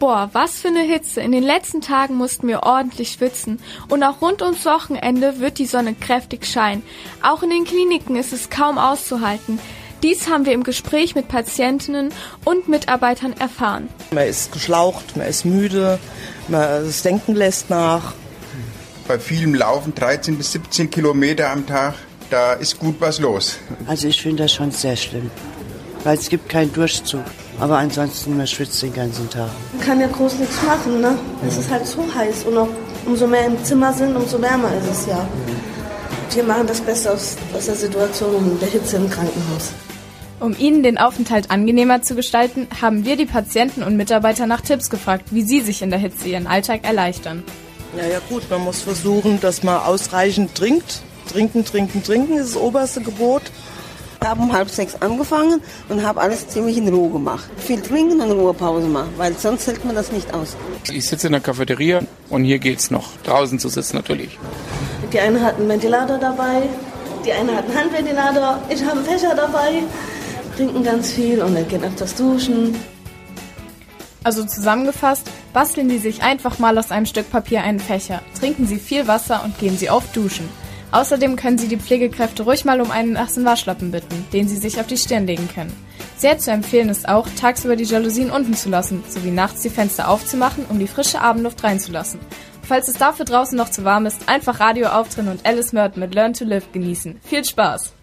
Boah, was für eine Hitze. In den letzten Tagen mussten wir ordentlich schwitzen. Und auch rund ums Wochenende wird die Sonne kräftig scheinen. Auch in den Kliniken ist es kaum auszuhalten. Dies haben wir im Gespräch mit Patientinnen und Mitarbeitern erfahren. Man ist geschlaucht, man ist müde, das Denken lässt nach. Bei vielem Laufen 13 bis 17 Kilometer am Tag, da ist gut was los. Also ich finde das schon sehr schlimm, weil es gibt keinen Durchzug. Aber ansonsten, man schwitzt den ganzen Tag. Man kann ja groß nichts machen, ne? Es ist halt so heiß und auch umso mehr im Zimmer sind, umso wärmer ist es ja. Wir machen das Beste aus der Situation und der Hitze im Krankenhaus. Um Ihnen den Aufenthalt angenehmer zu gestalten, haben wir die Patienten und Mitarbeiter nach Tipps gefragt, wie sie sich in der Hitze ihren Alltag erleichtern. Ja gut, man muss versuchen, dass man ausreichend trinkt. Trinken ist das oberste Gebot. Ich habe um 5:30 angefangen und habe alles ziemlich in Ruhe gemacht. Viel trinken und Ruhepause machen, weil sonst hält man das nicht aus. Ich sitze in der Cafeteria und hier geht's noch. Draußen zu sitzen natürlich. Die eine hat einen Ventilator dabei, die eine hat einen Handventilator, ich habe einen Fächer dabei, trinken ganz viel und dann geht öfters duschen. Also zusammengefasst, basteln Sie sich einfach mal aus einem Stück Papier einen Fächer, trinken Sie viel Wasser und gehen Sie oft duschen. Außerdem können Sie die Pflegekräfte ruhig mal um einen nassen Waschlappen bitten, den Sie sich auf die Stirn legen können. Sehr zu empfehlen ist auch, tagsüber die Jalousien unten zu lassen, sowie nachts die Fenster aufzumachen, um die frische Abendluft reinzulassen. Falls es dafür draußen noch zu warm ist, einfach Radio aufdrehen und Alice Merton mit Learn to Live genießen. Viel Spaß!